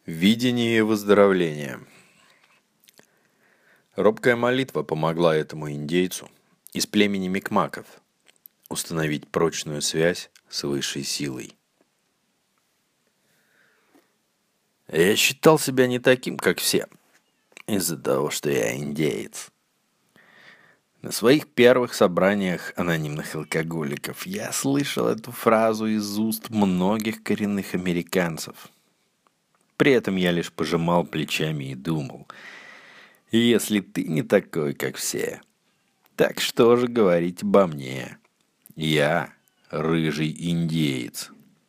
Видение выздоровления. Робкая молитва помогла этому индейцу из племени Микмаков установить прочную связь с высшей силой. Я считал себя не таким, как все, из-за того, что я индеец. На своих первых собраниях анонимных алкоголиков я слышал эту фразу из уст многих коренных американцев. При этом я лишь пожимал плечами и думал: если ты не такой, как все, так что же говорить обо мне? Я рыжий индеец.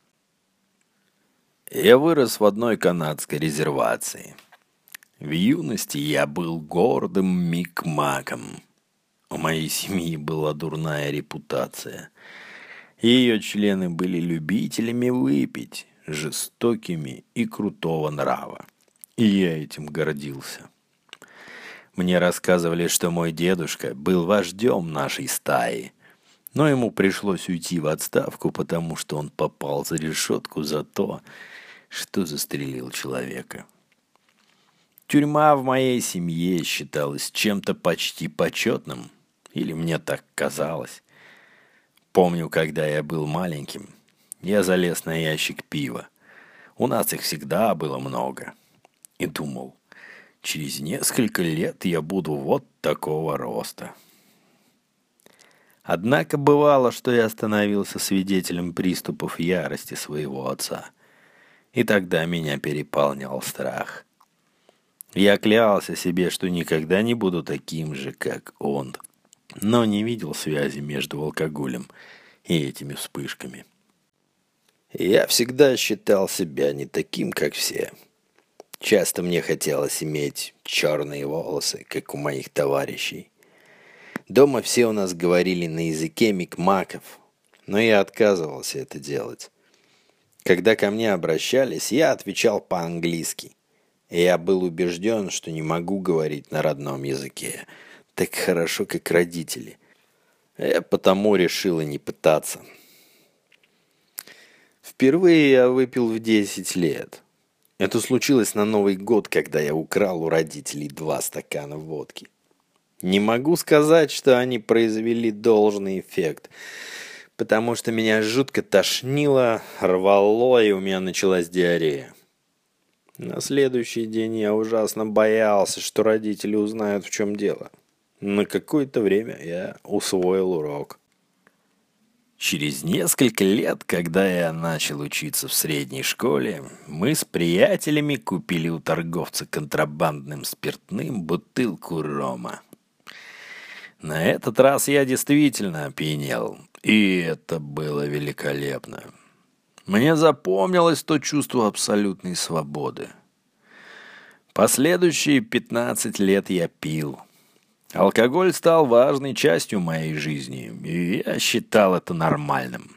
Я вырос в одной канадской резервации. В юности я был гордым микмаком. У моей семьи была дурная репутация. Ее члены были любителями выпить, жестокими и крутого нрава. И я этим гордился. Мне рассказывали, что мой дедушка был вождем нашей стаи, но ему пришлось уйти в отставку, потому что он попал за решетку за то, что застрелил человека. Тюрьма в моей семье считалась чем-то почти почетным, или мне так казалось. Помню, когда я был маленьким, я залез на ящик пива. У нас их всегда было много. И думал: через несколько лет я буду вот такого роста. Однако бывало, что я становился свидетелем приступов ярости своего отца. И тогда меня переполнял страх. Я клялся себе, что никогда не буду таким же, как он, но не видел связи между алкоголем и этими вспышками. Я всегда считал себя не таким, как все. Часто мне хотелось иметь черные волосы, как у моих товарищей. Дома все у нас говорили на языке микмаков, но я отказывался это делать. Когда ко мне обращались, я отвечал по-английски. И я был убежден, что не могу говорить на родном языке так хорошо, как родители. Я потому решил и не пытаться. Впервые я выпил в 10 лет. Это случилось на Новый год, когда я украл у родителей 2 стакана водки. Не могу сказать, что они произвели должный эффект, потому что меня жутко тошнило, рвало, и у меня началась диарея. На следующий день я ужасно боялся, что родители узнают, в чем дело. На какое-то время я усвоил урок. Через несколько лет, когда я начал учиться в средней школе, мы с приятелями купили у торговца контрабандным спиртным бутылку рома. На этот раз я действительно опьянел, и это было великолепно. Мне запомнилось то чувство абсолютной свободы. Последующие 15 лет я пил. Алкоголь стал важной частью моей жизни, и я считал это нормальным.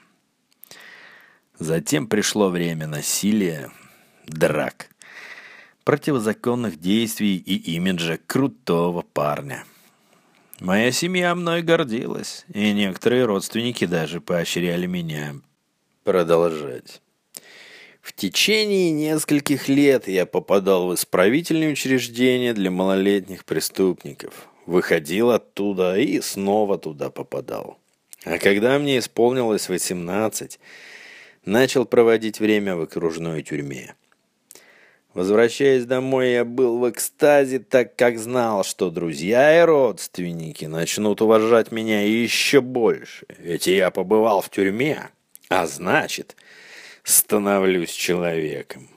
Затем пришло время насилия, драк, противозаконных действий и имиджа крутого парня. Моя семья мной гордилась, и некоторые родственники даже поощряли меня продолжать. В течение нескольких лет я попадал в исправительные учреждения для малолетних преступников, выходил оттуда и снова туда попадал. А когда мне исполнилось 18, начал проводить время в окружной тюрьме. Возвращаясь домой, я был в экстазе, так как знал, что друзья и родственники начнут уважать меня еще больше, ведь я побывал в тюрьме, а значит, становлюсь человеком.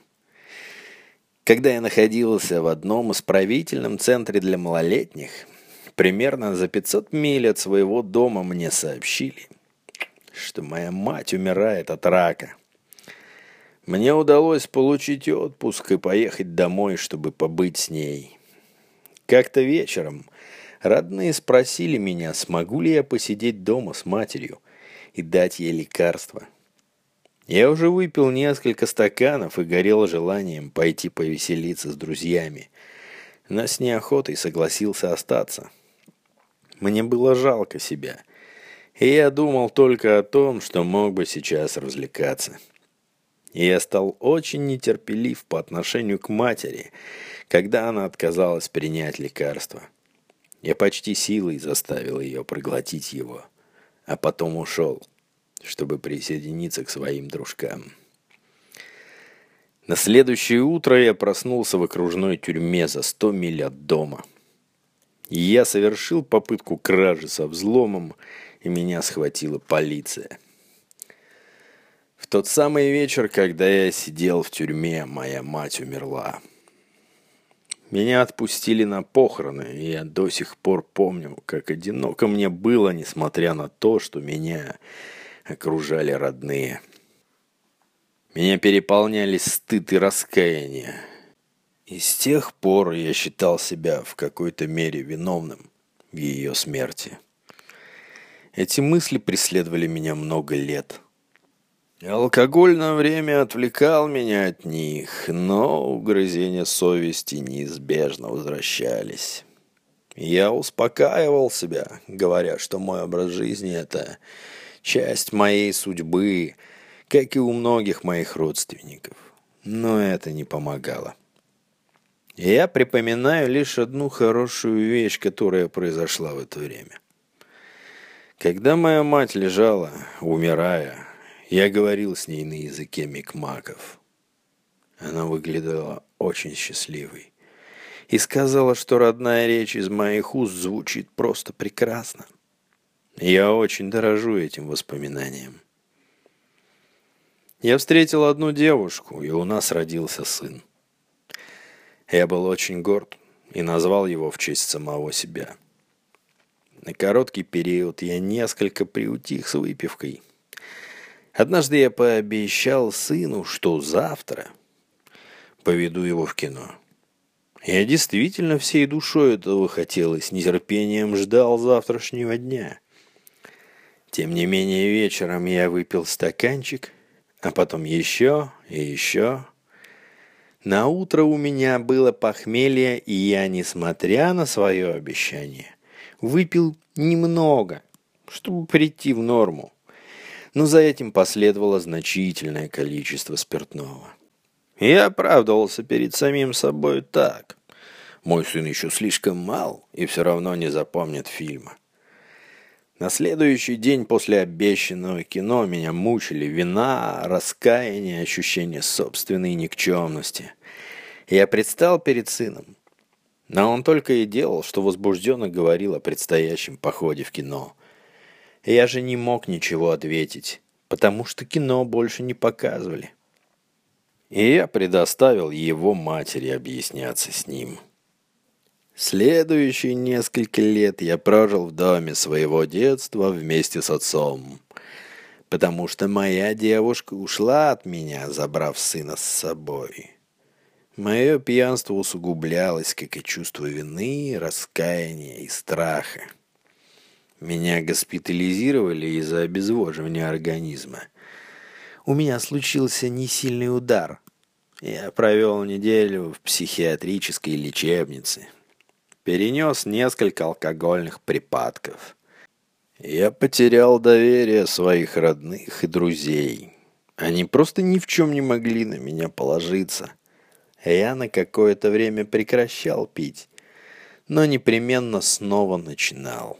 Когда я находился в одном исправительном центре для малолетних, примерно за 500 миль от своего дома мне сообщили, что моя мать умирает от рака. Мне удалось получить отпуск и поехать домой, чтобы побыть с ней. Как-то вечером родные спросили меня, смогу ли я посидеть дома с матерью и дать ей лекарства. Я уже выпил несколько стаканов и горел желанием пойти повеселиться с друзьями, но с неохотой согласился остаться. Мне было жалко себя, и я думал только о том, что мог бы сейчас развлекаться. И я стал очень нетерпелив по отношению к матери, когда она отказалась принять лекарство. Я почти силой заставил ее проглотить его, а потом ушел, чтобы присоединиться к своим дружкам. На следующее утро я проснулся в окружной тюрьме за 100 миль от дома. Я совершил попытку кражи со взломом, и меня схватила полиция. В тот самый вечер, когда я сидел в тюрьме, моя мать умерла. Меня отпустили на похороны, и я до сих пор помню, как одиноко мне было, несмотря на то, что меня окружали родные. Меня переполняли стыд и раскаяние. И с тех пор я считал себя в какой-то мере виновным в ее смерти. Эти мысли преследовали меня много лет. Алкоголь на время отвлекал меня от них, но угрызения совести неизбежно возвращались. Я успокаивал себя, говоря, что мой образ жизни – это часть моей судьбы, как и у многих моих родственников. Но это не помогало. Я припоминаю лишь одну хорошую вещь, которая произошла в это время. Когда моя мать лежала, умирая, я говорил с ней на языке микмаков. Она выглядела очень счастливой и сказала, что родная речь из моих уст звучит просто прекрасно. Я очень дорожу этим воспоминанием. Я встретил одну девушку, и у нас родился сын. Я был очень горд и назвал его в честь самого себя. На короткий период я несколько приутих с выпивкой. Однажды я пообещал сыну, что завтра поведу его в кино. Я действительно всей душой этого хотел и с нетерпением ждал завтрашнего дня. Тем не менее, вечером я выпил стаканчик, а потом еще и еще. На утро у меня было похмелье, и я, несмотря на свое обещание, выпил немного, чтобы прийти в норму. Но за этим последовало значительное количество спиртного. Я оправдывался перед самим собой так. Мой сын еще слишком мал и все равно не запомнит фильма. На следующий день после обещанного кино меня мучили вина, раскаяние, ощущение собственной никчемности. Я предстал перед сыном, но он только и делал, что возбужденно говорил о предстоящем походе в кино. Я же не мог ничего ответить, потому что кино больше не показывали. И я предоставил его матери объясняться с ним. Следующие несколько лет я прожил в доме своего детства вместе с отцом, потому что моя девушка ушла от меня, забрав сына с собой. Мое пьянство усугублялось, как и чувство вины, раскаяния и страха. Меня госпитализировали из-за обезвоживания организма. У меня случился несильный удар. Я провел неделю в психиатрической лечебнице. Перенес несколько алкогольных припадков. Я потерял доверие своих родных и друзей. Они просто ни в чем не могли на меня положиться. Я на какое-то время прекращал пить, но непременно снова начинал.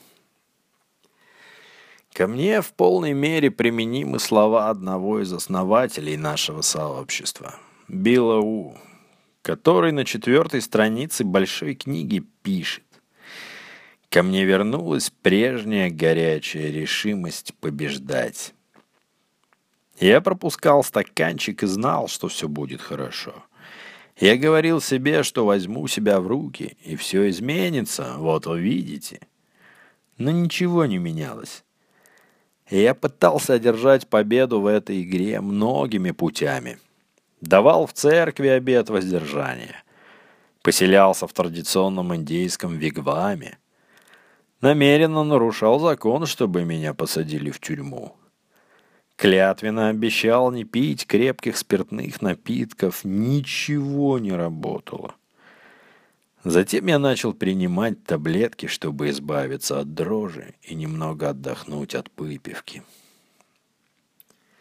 Ко мне в полной мере применимы слова одного из основателей нашего сообщества, Билла У, который на 4-й странице большой книги пишет: «Ко мне вернулась прежняя горячая решимость побеждать. Я пропускал стаканчик и знал, что все будет хорошо. Я говорил себе, что возьму себя в руки, и все изменится, вот увидите. Но ничего не менялось. Я пытался одержать победу в этой игре многими путями. Давал в церкви обет воздержания. Поселялся в традиционном индейском вигваме. Намеренно нарушал закон, чтобы меня посадили в тюрьму. Клятвенно обещал не пить крепких спиртных напитков. Ничего не работало. Затем я начал принимать таблетки, чтобы избавиться от дрожи и немного отдохнуть от выпивки.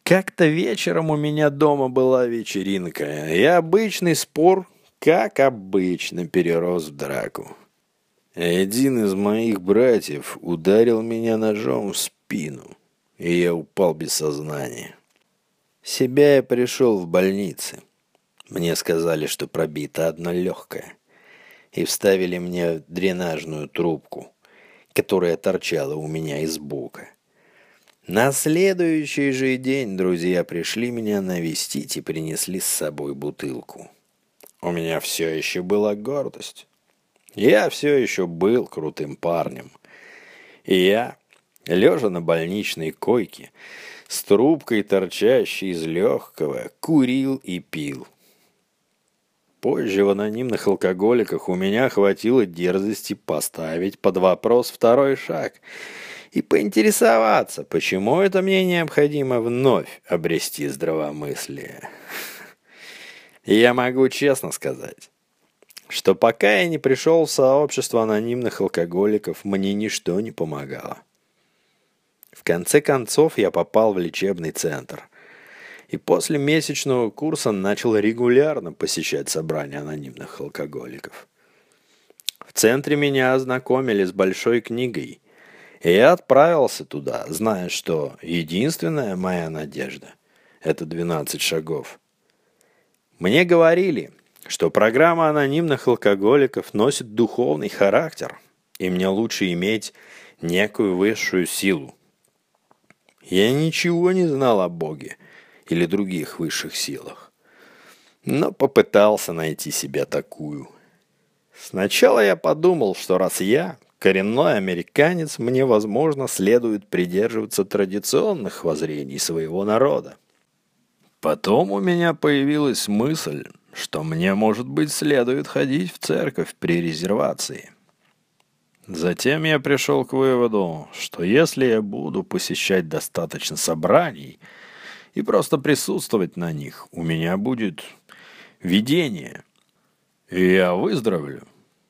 Как-то вечером у меня дома была вечеринка, и обычный спор, как обычно, перерос в драку. Один из моих братьев ударил меня ножом в спину, и я упал без сознания. В себя я пришел в больнице. Мне сказали, что пробито одно легкое, и вставили мне дренажную трубку, которая торчала у меня из бока. На следующий же день друзья пришли меня навестить и принесли с собой бутылку. У меня все еще была гордость. Я все еще был крутым парнем. И я, лежа на больничной койке, с трубкой, торчащей из легкого, курил и пил. Позже в анонимных алкоголиках у меня хватило дерзости поставить под вопрос второй шаг и поинтересоваться, почему это мне необходимо вновь обрести здравомыслие. И я могу честно сказать, что пока я не пришел в сообщество анонимных алкоголиков, мне ничто не помогало. В конце концов я попал в лечебный центр. И после месячного курса начал регулярно посещать собрания анонимных алкоголиков. В центре меня ознакомили с большой книгой, и я отправился туда, зная, что единственная моя надежда – это 12 шагов. Мне говорили, что программа анонимных алкоголиков носит духовный характер, и мне лучше иметь некую высшую силу. Я ничего не знал о Боге или других высших силах, но попытался найти себе такую. Сначала я подумал, что раз я коренной американец, мне, возможно, следует придерживаться традиционных воззрений своего народа. Потом у меня появилась мысль, что мне, может быть, следует ходить в церковь при резервации. Затем я пришел к выводу, что если я буду посещать достаточно собраний и просто присутствовать на них, у меня будет видение, и я выздоровлю.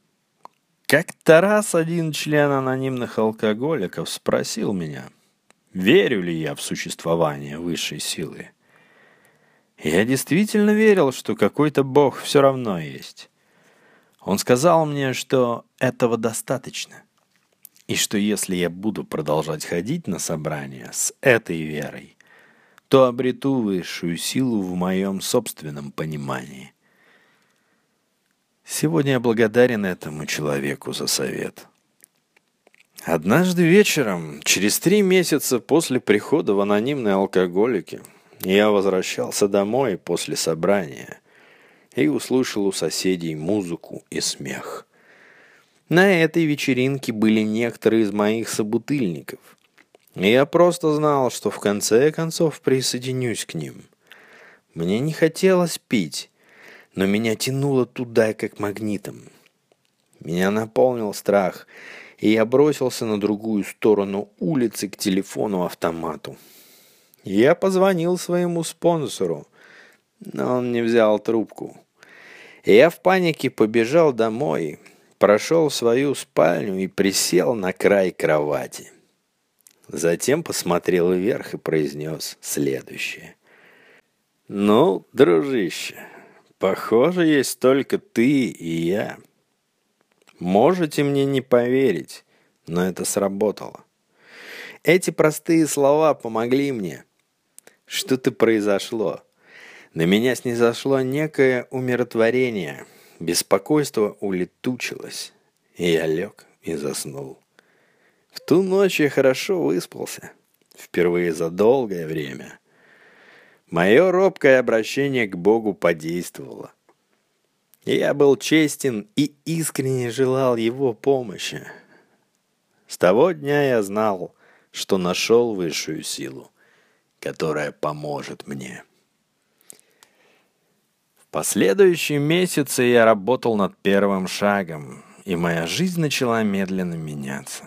Как-то раз один член анонимных алкоголиков спросил меня, верю ли я в существование высшей силы. Я действительно верил, что какой-то Бог все равно есть. Он сказал мне, что этого достаточно, и что если я буду продолжать ходить на собрания с этой верой, то обрету высшую силу в моем собственном понимании. Сегодня я благодарен этому человеку за совет. Однажды вечером, через 3 месяца после прихода в анонимные алкоголики, я возвращался домой после собрания и услышал у соседей музыку и смех. На этой вечеринке были некоторые из моих собутыльников. И я просто знал, что в конце концов присоединюсь к ним. Мне не хотелось пить, но меня тянуло туда, как магнитом. Меня наполнил страх, и я бросился на другую сторону улицы к телефону-автомату. Я позвонил своему спонсору, но он не взял трубку. Я в панике побежал домой, прошел в свою спальню и присел на край кровати. Затем посмотрел вверх и произнес следующее. «Ну, дружище, похоже, есть только ты и я. Можете мне не поверить, но это сработало. Эти простые слова помогли мне. Что-то произошло. На меня снизошло некое умиротворение. Беспокойство улетучилось, и я лег и заснул. В ту ночь я хорошо выспался. Впервые за долгое время. Мое робкое обращение к Богу подействовало. Я был честен и искренне желал Его помощи. С того дня я знал, что нашел высшую силу, которая поможет мне. В последующие месяцы я работал над первым шагом, и моя жизнь начала медленно меняться.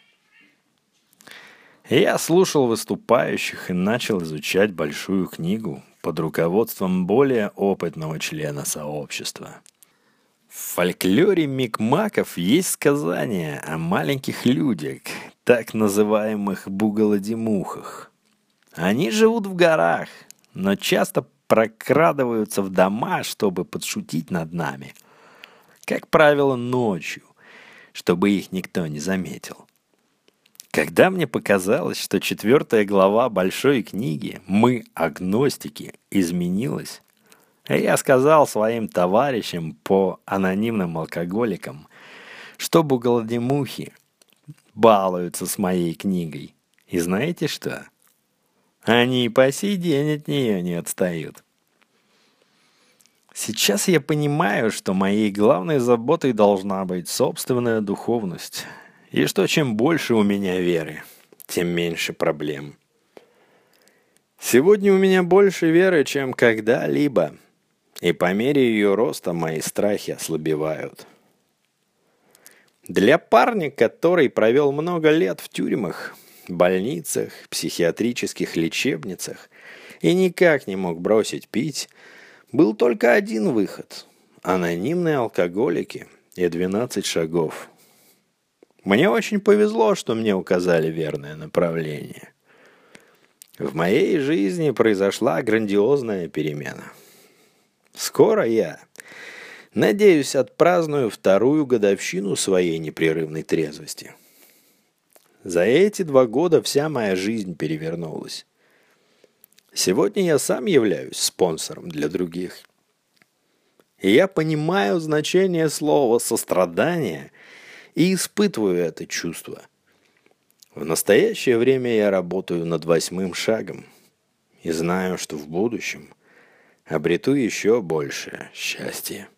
Я слушал выступающих и начал изучать большую книгу под руководством более опытного члена сообщества. В фольклоре микмаков есть сказание о маленьких людях, так называемых буголодимухах. Они живут в горах, но часто прокрадываются в дома, чтобы подшутить над нами. Как правило, ночью, чтобы их никто не заметил. Когда мне показалось, что 4 глава большой книги «Мы, агностики» изменилась, я сказал своим товарищам по анонимным алкоголикам, что бугладемухи балуются с моей книгой. И знаете что? Они и по сей день от нее не отстают. Сейчас я понимаю, что моей главной заботой должна быть собственная духовность, и что чем больше у меня веры, тем меньше проблем. Сегодня у меня больше веры, чем когда-либо, и по мере ее роста мои страхи ослабевают. Для парня, который провел много лет в тюрьмах, больницах, психиатрических лечебницах и никак не мог бросить пить, был только один выход – анонимные алкоголики и 12 шагов. Мне очень повезло, что мне указали верное направление. В моей жизни произошла грандиозная перемена. Скоро я, надеюсь, отпраздную 2-ю годовщину своей непрерывной трезвости. За эти 2 года вся моя жизнь перевернулась. Сегодня я сам являюсь спонсором для других. И я понимаю значение слова «сострадание» и испытываю это чувство. В настоящее время я работаю над 8-м шагом и знаю, что в будущем обрету еще большее счастье.